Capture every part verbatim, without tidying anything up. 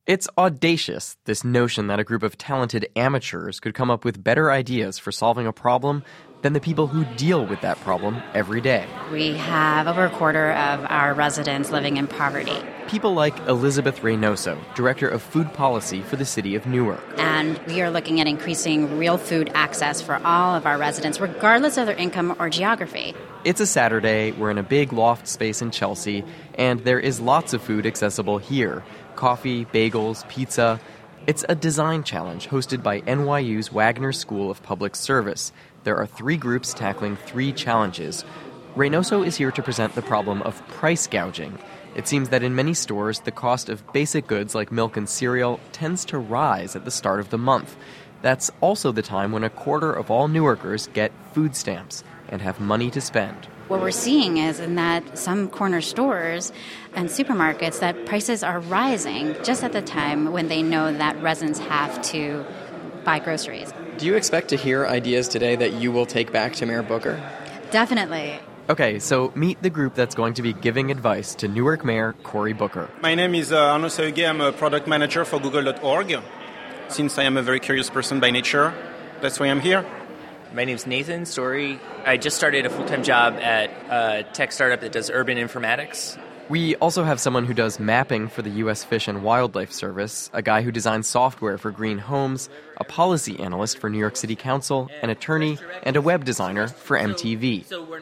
It's audacious, this notion that a group of talented amateurs could come up with better ideas for solving a problem than the people who deal with that problem every day. We have over a quarter of our residents living in poverty. People like Elizabeth Reynoso, Director of Food Policy for the city of Newark. And we are looking at increasing real food access for all of our residents, regardless of their income or geography. It's a Saturday, we're in a big loft space in Chelsea, and there is lots of food accessible here. Coffee, bagels, pizza. It's a design challenge hosted by N Y U's Wagner School of Public Service. There are three groups tackling three challenges. Reynoso is here to present the problem of price gouging. It seems that in many stores, the cost of basic goods like milk and cereal tends to rise at the start of the month. That's also the time when a quarter of all Newarkers get food stamps and have money to spend. What we're seeing is in that some corner stores and supermarkets that prices are rising just at the time when they know that residents have to buy groceries. Do you expect to hear ideas today that you will take back to Mayor Booker? Definitely. Okay, so meet the group that's going to be giving advice to Newark Mayor Cory Booker. My name is uh, Arnaud Sahuguet. I'm a product manager for Google dot org. Since I am a very curious person by nature, that's why I'm here. My name's Nathan Story. I just started a full-time job at a tech startup that does urban informatics. We also have someone who does mapping for the U S Fish and Wildlife Service, a guy who designs software for green homes, a policy analyst for New York City Council, an attorney, and a web designer for M T V.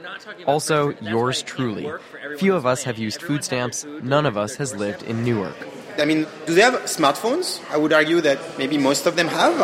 Also, yours truly. Few of us have used food stamps. None of us has lived in Newark. I mean, do they have smartphones? I would argue that maybe most of them have.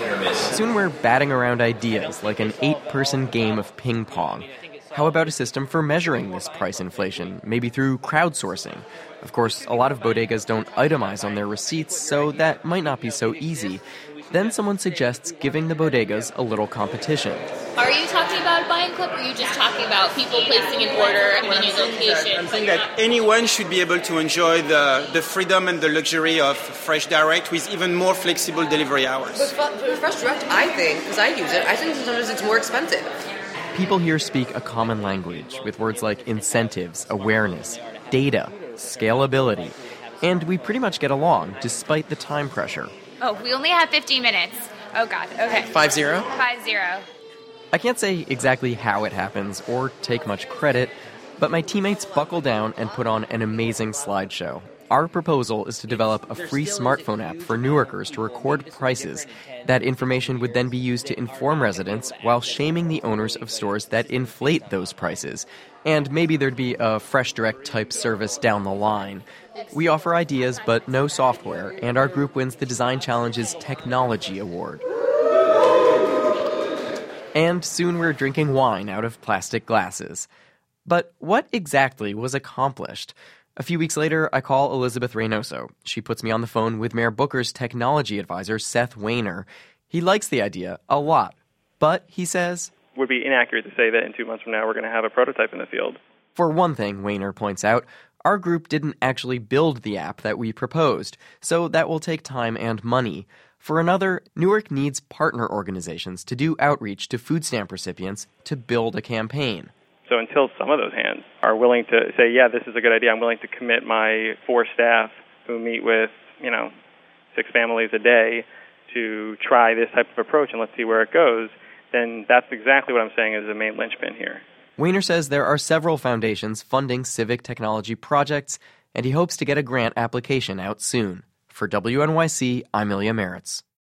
Soon we're batting around ideas like an eight-person game of ping pong. How about a system for measuring this price inflation, maybe through crowdsourcing? Of course, a lot of bodegas don't itemize on their receipts, so that might not be so easy. Then someone suggests giving the bodegas a little competition. Are you talking about a buying club, or are you just talking about people placing an order in a new location? I'm saying that anyone should be able to enjoy the, the freedom and the luxury of Fresh Direct with even more flexible delivery hours. But for Fresh Direct, I think, because I use it, I think sometimes it's more expensive. People here speak a common language with words like incentives, awareness, data, scalability. And we pretty much get along, despite the time pressure. Oh, we only have fifteen minutes. Oh, God. Okay. Five zero? Five zero. I can't say exactly how it happens or take much credit, but my teammates buckle down and put on an amazing slideshow. Our proposal is to develop a free smartphone app for Newarkers to record prices. That information would then be used to inform residents while shaming the owners of stores that inflate those prices. And maybe there'd be a Fresh Direct type service down the line. We offer ideas, but no software, and our group wins the Design Challenge's Technology Award. And soon we're drinking wine out of plastic glasses. But what exactly was accomplished? A few weeks later, I call Elizabeth Reynoso. She puts me on the phone with Mayor Booker's technology advisor, Seth Wehner. He likes the idea a lot, but he says, it would be inaccurate to say that in two months from now we're going to have a prototype in the field. For one thing, Wehner points out, our group didn't actually build the app that we proposed, so that will take time and money. For another, Newark needs partner organizations to do outreach to food stamp recipients to build a campaign. So until some of those hands are willing to say, yeah, this is a good idea, I'm willing to commit my four staff who meet with, you know, six families a day to try this type of approach and let's see where it goes, then that's exactly what I'm saying is the main linchpin here. Wehner says there are several foundations funding civic technology projects, and he hopes to get a grant application out soon. For W N Y C, I'm Ilya Meritz.